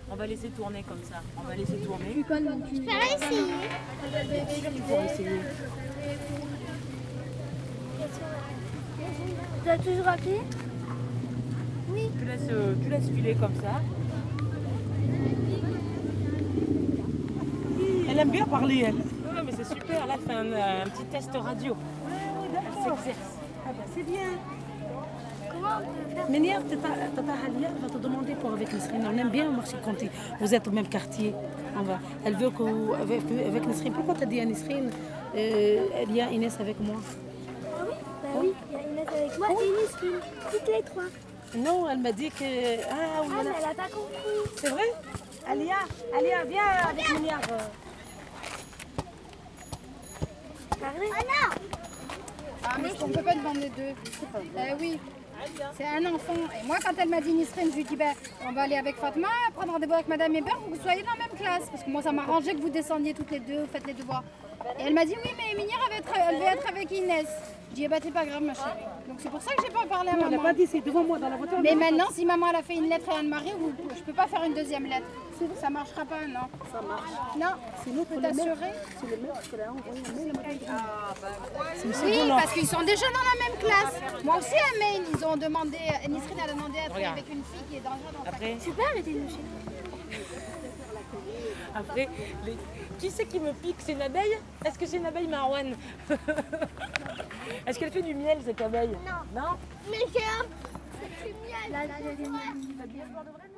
On va laisser tourner comme ça. On va laisser tourner. Tu peux essayer. Tu pourras essayer. Tu as toujours appelé? Oui. Tu laisses filer comme ça. Elle aime bien parler, elle. Ouais, mais c'est super. Là, elle fait un petit test radio. Elle s'exerce. Ah ben, c'est bien. Comment on peut faire? Ménière, Tata Halia va te demander pour avec Nesrine. On aime bien marcher quand vous êtes au même quartier. Elle veut qu'avec Nesrine. Pourquoi tu as dit à Nesrine, il y a Inès avec moi? Ah oui? Bah oui, il y a Inès avec moi et Nesrine. Toutes les trois. Non, elle m'a dit que... Ah oui, Ah, mais elle a pas compris. c'est vrai? Alia, viens avec Ménière. Parlez. Ah non! Ah mais on ne peut pas demander deux. Oui, c'est un enfant. Et moi quand elle m'a dit Nisrine, je lui ai dit ben, on va aller avec Fatma, prendre rendez-vous avec Madame Hébert pour que vous soyez dans la même classe. Parce que moi ça m'arrangeait que vous descendiez toutes les deux, vous faites les devoirs. Et elle m'a dit oui mais Minière elle veut être avec Inès. Je dis eh ben c'est pas grave ma chérie. Donc c'est pour ça que j'ai pas parlé à Non, elle n'a maman. pas dit, c'est devant moi dans la voiture. Mais maintenant si maman elle a fait une lettre à Anne-Marie, je peux pas faire une deuxième lettre. Ça marchera pas non. Ça marche. Non, C'est nous je peux t'assurer. C'est le maître qui l'a envoyé un mail. Oui, parce qu'ils sont déjà dans la même classe. Moi aussi, un mail, ils ont demandé, Nisrine a demandé à être Regarde. avec une fille qui est dangereuse dans sa Après, Tu peux arrêter de nous chier. après qui c'est qui me pique? C'est une abeille? Est-ce que c'est une abeille Marwan? Est-ce qu'elle fait du miel cette abeille? Non. Non? Mais j'ai un petit miel. Là, j'ai des miel.